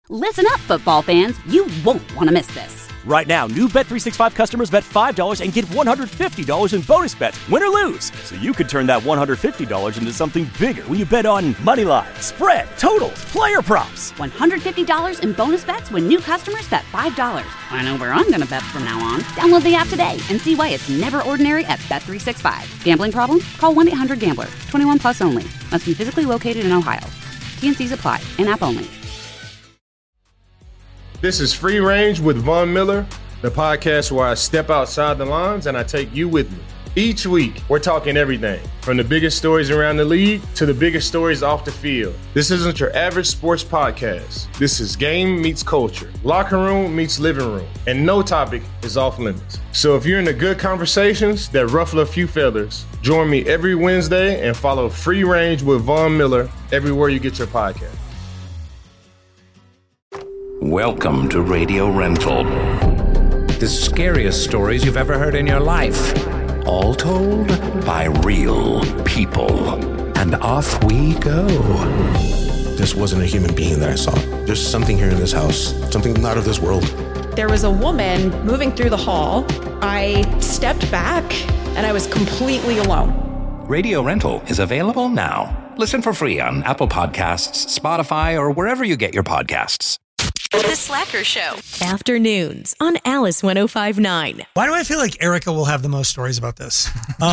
Listen up, football fans. You won't want to miss this. Right now, new Bet365 customers bet $5 and get $150 in bonus bets, win or lose. So you could turn that $150 into something bigger when you bet on moneyline, spread, totals, player props. $150 in bonus bets when new customers bet $5. I know where I'm going to bet from now on. Download the app today and see why it's never ordinary at Bet365. Gambling problem? Call 1-800-GAMBLER. 21 plus only. Must be physically located in Ohio. T&Cs apply. In-app only. This is Free Range with Von Miller, the podcast where I step outside the lines and I take you with me. Each week, we're talking everything from the biggest stories around the league to the biggest stories off the field. This isn't your average sports podcast. This is game meets culture, locker room meets living room, and no topic is off limits. So if you're into good conversations that ruffle a few feathers, join me every Wednesday and follow Free Range with Von Miller everywhere you get your podcast. Welcome to Radio Rental. The scariest stories you've ever heard in your life. All told by real people. And off we go. This wasn't a human being that I saw. There's something here in this house. Something not of this world. There was a woman moving through the hall. I stepped back and I was completely alone. Radio Rental is available now. Listen for free on Apple Podcasts, Spotify, or wherever you get your podcasts. The Slacker Show. Afternoons on Alice 105.9. Why do I feel like Erica will have the most stories about this?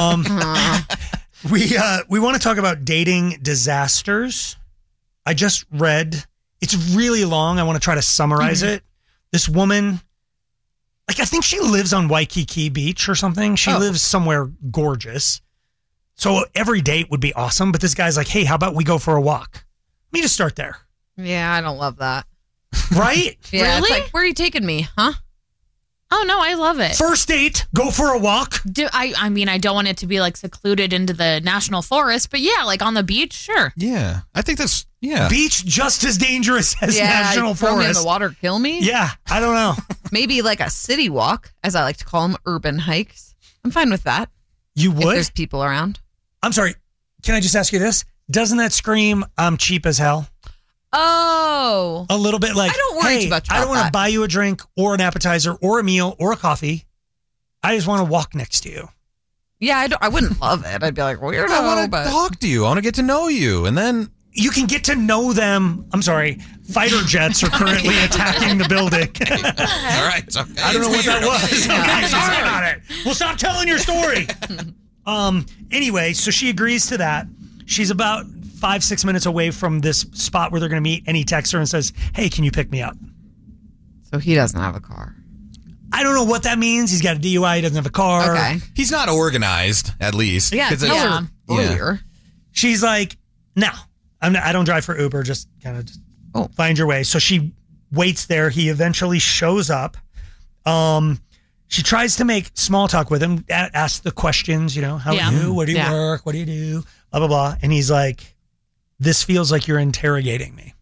We want to talk about dating disasters. I just read, it's really long. I want to try to summarize it. This woman, I think she lives on Waikiki Beach or something. She lives somewhere gorgeous. So every date would be awesome. But this guy's like, hey, how about we go for a walk? Let me just start there. Yeah, I don't love that. Right? Yeah, Really? It's like, where are you taking me, huh? Oh, no, I love it. First date, go for a walk. I mean, I don't want it to be like secluded into the national forest, but yeah, like on the beach, sure. Yeah, I think that's, Beach just as dangerous as national throw me in forest. the water, kill me? Yeah, I don't know. Maybe like a city walk, as I like to call them, urban hikes. I'm fine with that. You would? If there's people around. I'm sorry. Can I just ask you this? Doesn't that scream, I'm cheap as hell? Oh. A little bit like, I don't worry hey, too much about I don't want to that. buy you a drink or an appetizer or a meal or a coffee. I just want to walk next to you. Yeah, I wouldn't love it. I'd be like, weirdo. I want to but talk to you. I want to get to know you. And then You can get to know them. I'm sorry. Fighter jets are currently attacking the building. all right. It's okay. I don't know what that was. Yeah. Okay, sorry about it. Well, stop telling your story. Anyway, so she agrees to that. She's about 5-6 minutes away from this spot where they're going to meet, and he texts her and says, hey, can you pick me up? So he doesn't have a car. I don't know what that means. He's got a DUI. He doesn't have a car. Okay. He's not organized, at least. Yeah, 'Cause tell it's- her earlier. She's like, no, I don't drive for Uber. Just kind of find your way. So she waits there. He eventually shows up. She tries to make small talk with him, ask the questions, how are you? Where do you work? What do you do? Blah, blah, blah. And he's like, this feels like you're interrogating me.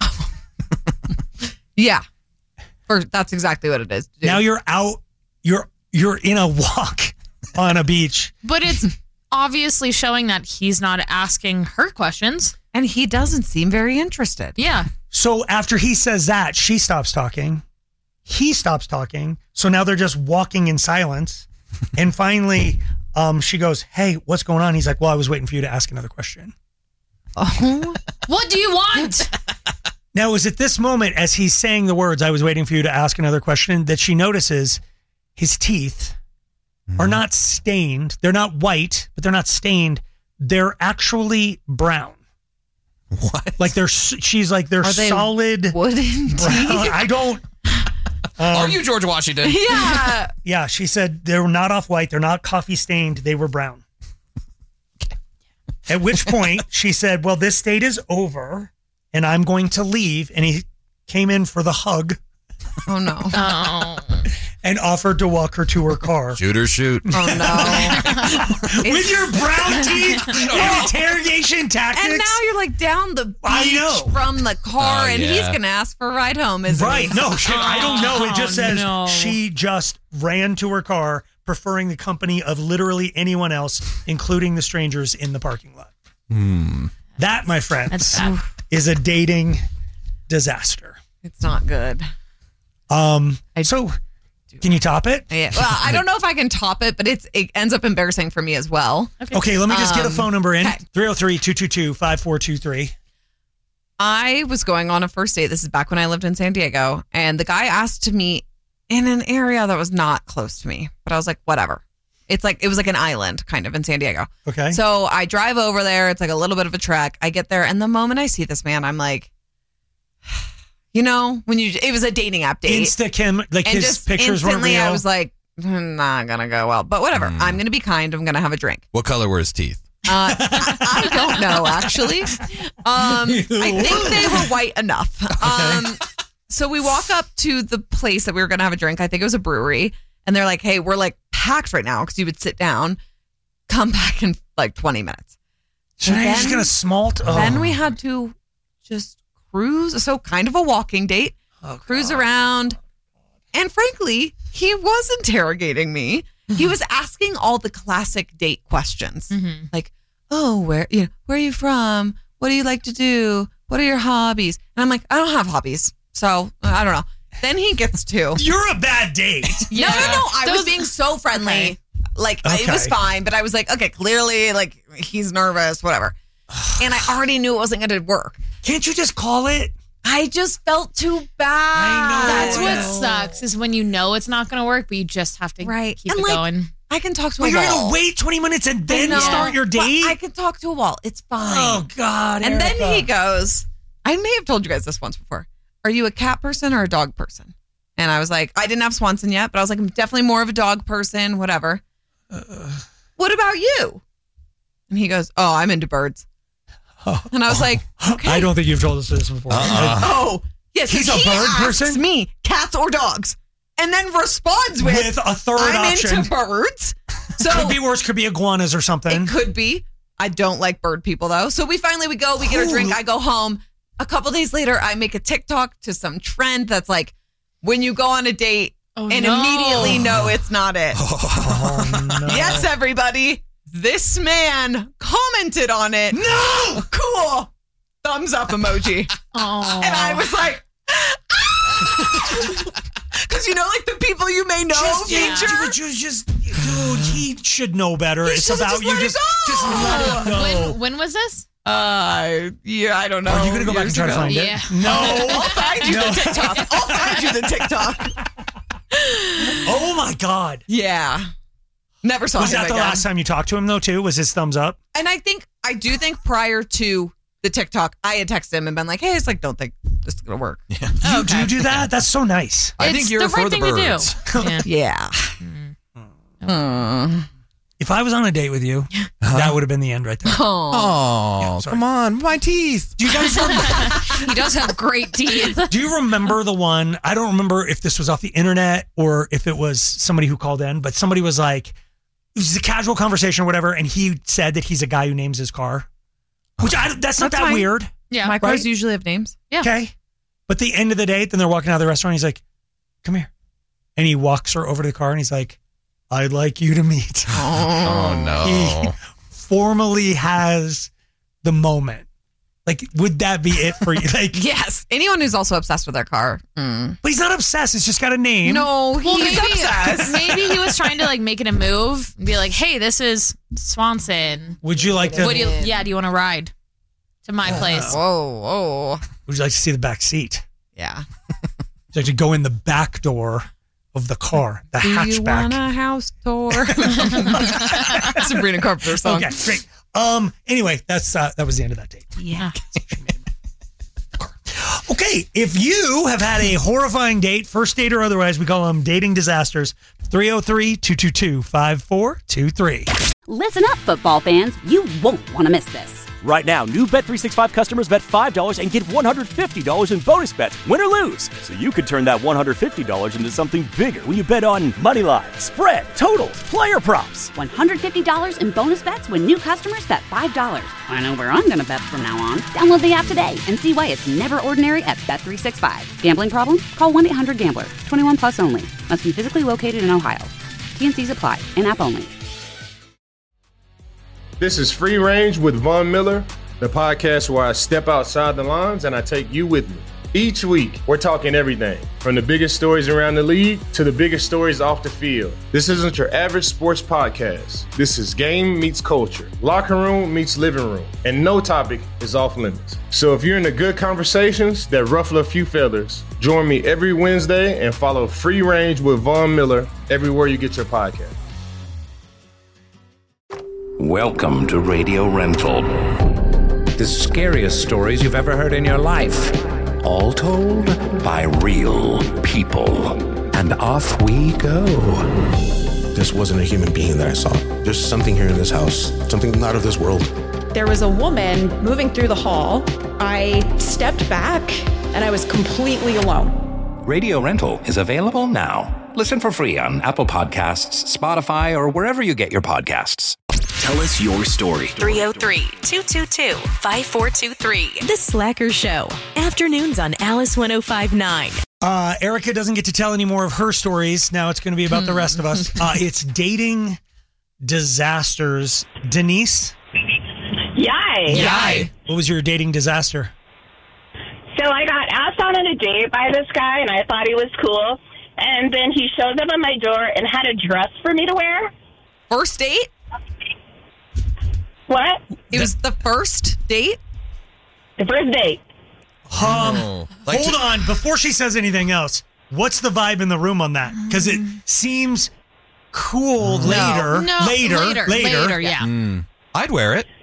Yeah. That's exactly what it is. Dude. Now you're out. You're in a walk on a beach. But it's obviously showing that he's not asking her questions. And he doesn't seem very interested. Yeah. So after he says that, she stops talking. He stops talking. So now they're just walking in silence. And finally, she goes, hey, what's going on? He's like, well, I was waiting for you to ask another question. Oh. What do you want? Now, it was at this moment, as he's saying the words, I was waiting for you to ask another question, that she notices his teeth are not stained. They're not white, but they're not stained. They're actually brown. What? Like she's like, they're solid wooden teeth. I don't. Are you George Washington? Yeah. Yeah, she said they're not off-white. They're not coffee stained. They were brown. At which point she said, well, this date is over and I'm going to leave. And he came in for the hug. Oh, no. Oh. And offered to walk her to her car. Shoot or shoot. Oh, no. With your brown teeth and interrogation tactics. And now you're like down the beach from the car, and he's going to ask for a ride home, isn't he? Right. No, I don't know. It just says she just ran to her car, preferring the company of literally anyone else, including the strangers in the parking lot. That, my friends, is a dating disaster. It's not good. So can you top it? Yeah. Well, I don't know if I can top it, but it ends up embarrassing for me as well. Okay, let me just get a phone number in. 303-222-5423. I was going on a first date. This is back when I lived in San Diego. And the guy asked to meet in an area that was not close to me. But I was like, whatever. It was like an island kind of in San Diego. Okay. So I drive over there. It's like a little bit of a trek. I get there. And the moment I see this man, I'm like, it was a dating app date. Insta-Kim, like and his just pictures weren't instantly real. I was like, not going to go well. But whatever. I'm going to be kind. I'm going to have a drink. What color were his teeth? I don't know, actually. I think they were white enough. So we walk up to the place that we were going to have a drink. I think it was a brewery. And they're like, hey, we're like packed right now because you would sit down, come back in like 20 minutes. So now you're just going to smalt? Oh. Then we had to just cruise. So kind of a walking date. Cruise around. And frankly, he was interrogating me. He was asking all the classic date questions. Like, where are you from? What do you like to do? What are your hobbies? And I'm like, I don't have hobbies. So I don't know. Then he gets to. You're a bad date. No. I was being so friendly. Okay. Like, it was fine. But I was like, okay, clearly, like, he's nervous, whatever. And I already knew it wasn't going to work. Can't you just call it? I just felt too bad. That's what sucks is when you know it's not going to work, but you just have to keep it going. I can talk to a you're wall. You're going to wait 20 minutes and then start your date? I can talk to a wall. It's fine. Oh, God, And Erica. then he goes, I may have told you guys this once before. Are you a cat person or a dog person? And I was like, I didn't have Swanson yet, but I was like, I'm definitely more of a dog person, whatever. What about you? And he goes, oh, I'm into birds. And I was like, okay. I don't think you've told us this before. Oh, yes. He's a bird person? Asks me, cats or dogs? And then responds with a third I'm option. into birds. So could be worse. Could be iguanas or something. It could be. I don't like bird people, though. So we go, we get a drink. I go home. A couple days later, I make a TikTok to some trend that's like, when you go on a date immediately know it's not it. No. Yes, everybody. This man commented on it. No! Cool. Thumbs up emoji. Oh. And I was like, because like the people you may know feature. Dude, he should know better. It's about you. Just let it go. When was this? I don't know. Are you going to go back and try to find it? No. I'll find you the TikTok. I'll find you the TikTok. Oh my God. Yeah. Never saw him Was that the again. last time you talked to him though too? Was his thumbs up? And I do think prior to the TikTok, I had texted him and been like, hey, it's like, don't think this is going to work. Yeah. Do you do that? That's so nice. I think you're for the birds. Yeah. If I was on a date with you, that would have been the end right there. Oh, come on. My teeth. Do you guys remember? He does have great teeth. Do you remember the one? I don't remember if this was off the internet or if it was somebody who called in, but somebody was like, it was a casual conversation or whatever, and he said that he's a guy who names his car. Which that's not that fine. weird. Yeah. My cars Right? usually have names. Yeah. Okay. But the end of the date, then they're walking out of the restaurant. He's like, come here. And he walks her over to the car and he's like, I'd like you to meet. Oh, no. He formally has the moment. Like, would that be it for you? Like, Yes. Anyone who's also obsessed with their car. but he's not obsessed. It's just got a name. No, Well, he's obsessed. maybe he was trying to like make it a move and be like, hey, this is Swanson. Would you like to? Do you want to ride to my place? Whoa. Would you like to see the back seat? Yeah. Would you like to go in the back door of the car, the Do you want hatchback? a house tour? Sabrina Carpenter song. Okay, great. Anyway, that was the end of that date. Yeah. Okay, if you have had a horrifying date, first date or otherwise, we call them dating disasters. 303-222-5423. Listen up, football fans. You won't want to miss this. Right now, new Bet365 customers bet $5 and get $150 in bonus bets, win or lose. So you could turn that $150 into something bigger when you bet on Moneyline, spread, totals, player props. $150 in bonus bets when new customers bet $5. I know where I'm going to bet from now on. Download the app today and see why it's never ordinary at Bet365. Gambling problem? Call 1-800-GAMBLER. 21 plus only. Must be physically located in Ohio. T&Cs apply. In-app only. This is Free Range with Von Miller, the podcast where I step outside the lines and I take you with me. Each week, we're talking everything from the biggest stories around the league to the biggest stories off the field. This isn't your average sports podcast. This is game meets culture, locker room meets living room, and no topic is off limits. So if you're into good conversations that ruffle a few feathers, join me every Wednesday and follow Free Range with Von Miller everywhere you get your podcast. Welcome to Radio Rental. The scariest stories you've ever heard in your life. All told by real people. And off we go. This wasn't a human being that I saw. There's something here in this house, something not of this world. There was a woman moving through the hall. I stepped back and I was completely alone. Radio Rental is available now. Listen for free on Apple Podcasts, Spotify, or wherever you get your podcasts. Tell us your story. 303-222-5423. The Slacker Show. Afternoons on Alice 105.9. Erica doesn't get to tell any more of her stories. Now it's going to be about the rest of us. It's dating disasters. Denise? Yay. What was your dating disaster? So I got asked out on a date by this guy, and I thought he was cool. And then he showed up at my door and had a dress for me to wear. First date? What? It was the first date? The first date. Hold on. Before she says anything else, what's the vibe in the room on that? Because it seems cool later. Later, yeah. I'd wear it.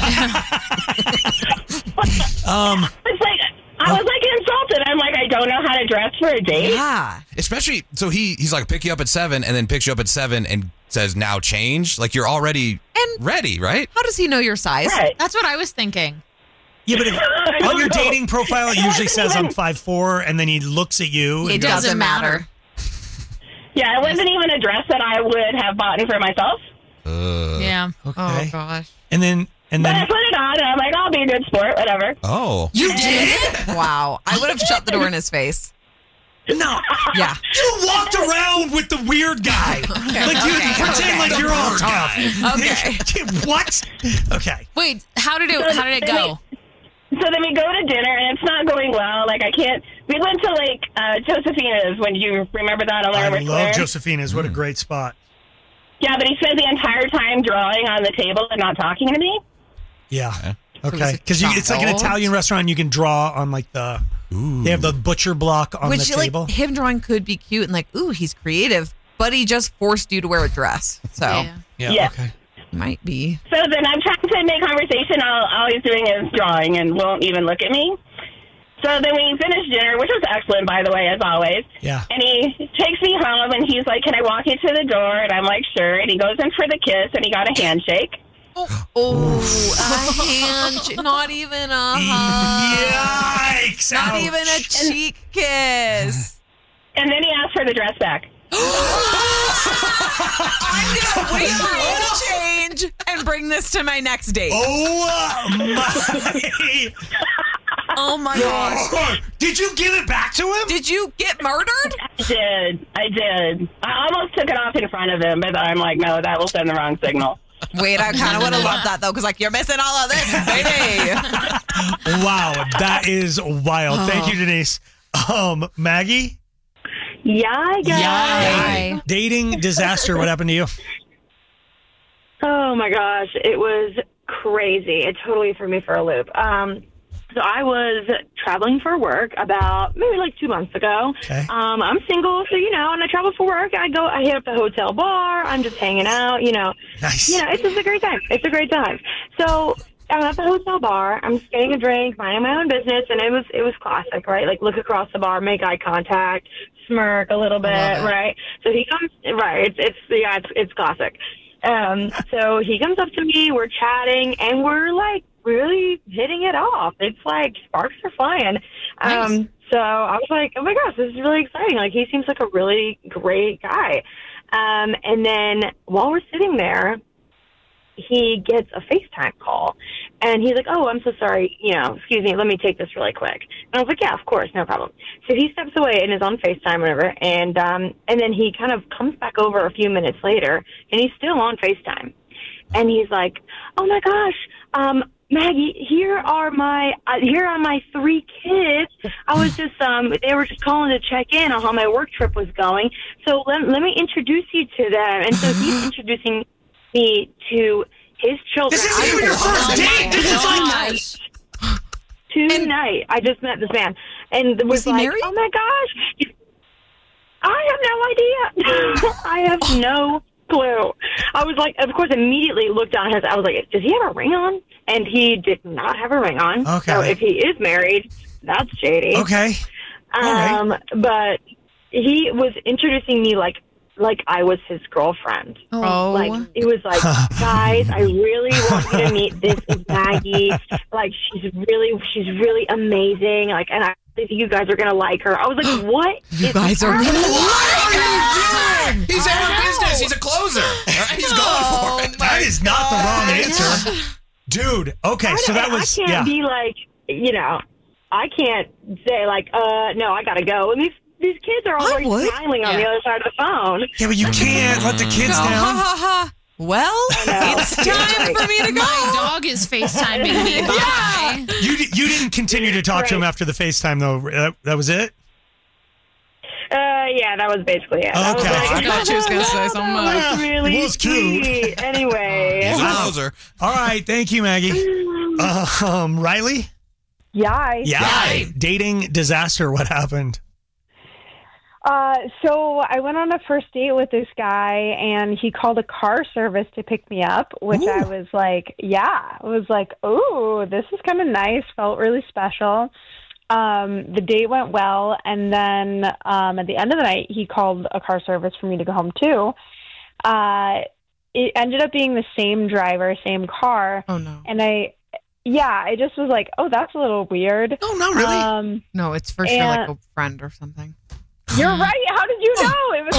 I was insulted. I'm like, I don't know how to dress for a date. Yeah. Especially, so he's like, pick you up at 7 and then picks you up at 7 and says, now change. Like, you're already ready, right? How does he know your size? Right. That's what I was thinking. Yeah, but on your dating profile, it usually says I'm 5'4", and then he looks at you. It doesn't matter. Yeah, it wasn't even a dress that I would have bought for myself. Yeah. Okay. Oh, gosh. And then But I put it on, and I'm like, I'll be a good sport, whatever. Oh. You did? Wow. I would have shut the door in his face. No. Yeah. You walked around with the weird guy. Pretend like you're all tough. Okay. What? Okay. Wait, how did it go? So then we go to dinner, and it's not going well. Like, I can't. We went to, Josefina's, when you remember that on I Larimer Square. love Josefina's. What a great spot. Yeah, but he spent the entire time drawing on the table and not talking to me. Yeah. Okay. Because it's like an Italian restaurant. And you can draw on the. They have the butcher block on the table. Him drawing could be cute and he's creative, but he just forced you to wear a dress. So Yeah. Okay. Might be. So then I'm trying to make conversation. All he's doing is drawing and won't even look at me. So then we finished dinner, which was excellent, by the way, as always. Yeah. And he takes me home, and he's like, can I walk you to the door? And I'm like, sure. And he goes in for the kiss, and he got a handshake. Oh, a hand. Not even a hug. Yikes. Not Ouch. even a cheek kiss. And then he asked for the dress back. I'm going to wait for you to change and bring this to my next date. Oh my gosh. Did you give it back to him? Did you get murdered? I did. I almost took it off in front of him, but I'm like, no, that will send the wrong signal. Wait, I kind of would have loved that, though, because, you're missing all of this, baby. Wow, that is wild. Thank you, Denise. Maggie? Yay. Dating disaster. What happened to you? Oh, my gosh. It was crazy. It totally threw me for a loop. So I was traveling for work about maybe 2 months ago. Okay. I'm single, so, and I travel for work. I hit up the hotel bar. I'm just hanging out, Nice. It's just a great time. It's a great time. So I'm at the hotel bar. I'm just getting a drink, minding my own business, and it was classic, right? Look across the bar, make eye contact, smirk a little bit, right? So he comes, right? It's classic. So he comes up to me. We're chatting, and we're really hitting it off. It's sparks are flying. Nice. So I was like, oh my gosh, this is really exciting. He seems like a really great guy. And then while we're sitting there, he gets a FaceTime call, and he's like, oh, I'm so sorry, excuse me, let me take this really quick. And I was like, yeah, of course, no problem. So he steps away and is on FaceTime, whatever, and then he kind of comes back over a few minutes later, and he's still on FaceTime. And he's like, oh my gosh, Maggie, here are my 3 kids. I was just they were just calling to check in on how my work trip was going. So let me introduce you to them. And so he's introducing me to his children. This isn't even your first date. This is like tonight. I just met this man, and was he like, married? "Oh my gosh, I have no idea. I have no clue." I was like, of course, immediately looked down his. I was like, "Does he have a ring on?" And he did not have a ring on. Okay. So if he is married, that's shady. Okay. But he was introducing me like I was his girlfriend. Oh. Like, it was like, guys, I really want you to meet. This is Maggie. Like, she's really amazing. Like, and I think you guys are going to like her. I was like, what? You guys are going to like What are you doing? He's out of business. He's a closer. All right? He's going for it. That is not the wrong answer. Dude, okay, so that was... I can't be like, I can't say like, no, I got to go. And these kids are already smiling on the other side of the phone. Yeah, but you can't let the kids down. Well, it's time for me to go. My dog is FaceTiming me. Bye. You didn't continue to talk to him after the FaceTime, though. That was it? Yeah, that was basically it. Okay. I thought she was going to say something else. That's really It was cute. sweet. Anyway. He's a closer. All right, thank you, Maggie. Riley? Yeah. Dating disaster, what happened? So I went on a first date with this guy, and he called a car service to pick me up, which I was like, oh, this is kind of nice. Felt really special. The date went well, and then at the end of the night, he called a car service for me to go home too. It ended up being the same driver, same car. Oh no! And I just was like, oh, that's a little weird. Oh, not really. No, it's for sure like a friend or something. You're right. How did you know? It was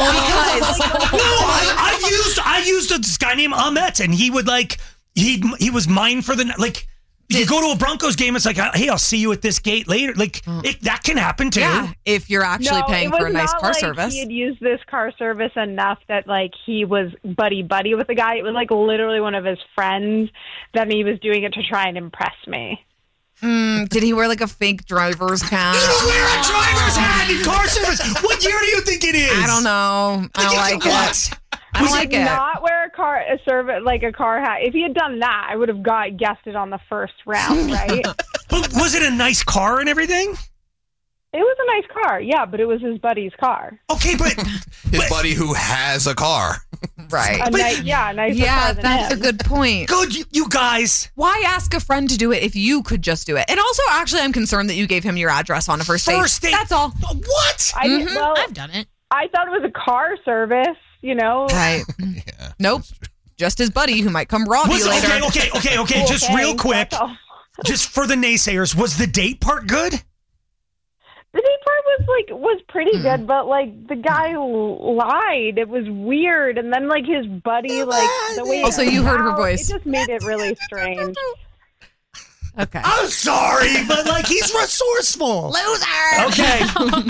I used this guy named Ahmet, and he would he was mine for the night. Like, you go to a Broncos game, it's like, hey, I'll see you at this gate later. Like, that can happen too. Yeah, if you're actually paying for a nice car service. He had used this car service enough that like he was buddy with the guy. It was like literally one of his friends that he was doing it to try and impress me. Did he wear like a fake driver's hat? You don't wear a driver's hat in car service. What year do you think it is? I don't know. I don't like it. I don't like it. Not wear a car hat. If he had done that, I would have guessed it on the first round, right? But was it a nice car and everything? It was a nice car, yeah, but it was his buddy's car. Okay, but his buddy who has a car. Right. Yeah, that's a good point. Good, you guys. Why ask a friend to do it if you could just do it? And also, actually, I'm concerned that you gave him your address on a first date. That's all. What? I've done it. I thought it was a car service, Right. Nope. Just his buddy who might come rob you later. Okay. Just real quick. Just for the naysayers, was the date part good? The date part was pretty good, but like the guy lied. It was weird, and then like his buddy, like the way. Also, you heard her voice. It just made it really strange. Okay. I'm sorry, but like he's resourceful. Loser. Okay.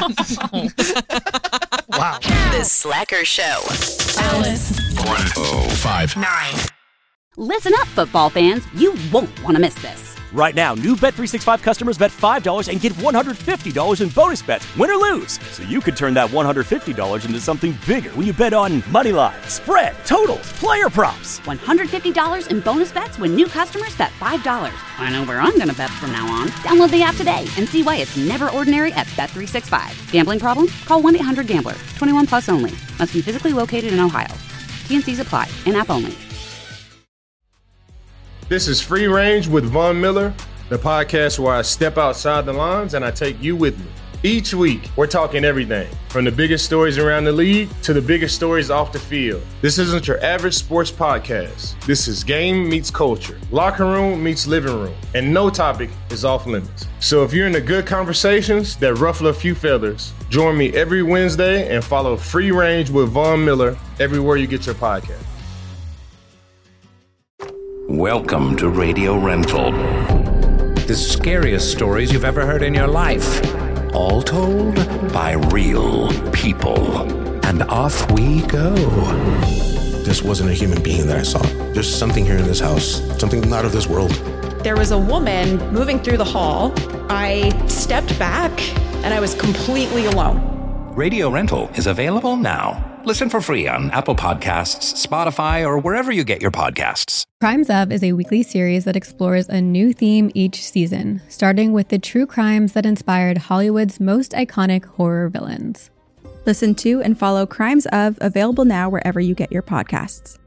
Wow. The Slacker Show. Alice. 105.9. Listen up, football fans. You won't want to miss this. Right now, new Bet365 customers bet $5 and get $150 in bonus bets, win or lose. So you could turn that $150 into something bigger when you bet on money line, spread, totals, player props. $150 in bonus bets when new customers bet $5. I know where I'm going to bet from now on. Download the app today and see why it's never ordinary at Bet365. Gambling problem? Call 1-800-GAMBLER. 21 plus only. Must be physically located in Ohio. T&Cs apply. In-app only. This is Free Range with Von Miller, the podcast where I step outside the lines and I take you with me. Each week, we're talking everything from the biggest stories around the league to the biggest stories off the field. This isn't your average sports podcast. This is game meets culture, locker room meets living room, and no topic is off limits. So if you're into good conversations that ruffle a few feathers, join me every Wednesday and follow Free Range with Von Miller everywhere you get your podcast. Welcome to Radio Rental. The scariest stories you've ever heard in your life. All told by real people. And off we go. This wasn't a human being that I saw. There's something here in this house, something not of this world. There was a woman moving through the hall. I stepped back and I was completely alone. Radio Rental is available now. Listen for free on Apple Podcasts, Spotify, or wherever you get your podcasts. Crimes Of is a weekly series that explores a new theme each season, starting with the true crimes that inspired Hollywood's most iconic horror villains. Listen to and follow Crimes Of, available now wherever you get your podcasts.